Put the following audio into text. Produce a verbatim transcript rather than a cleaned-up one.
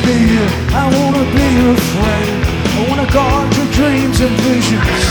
be here, I wanna be your friend. I wanna guard your dreams and visions.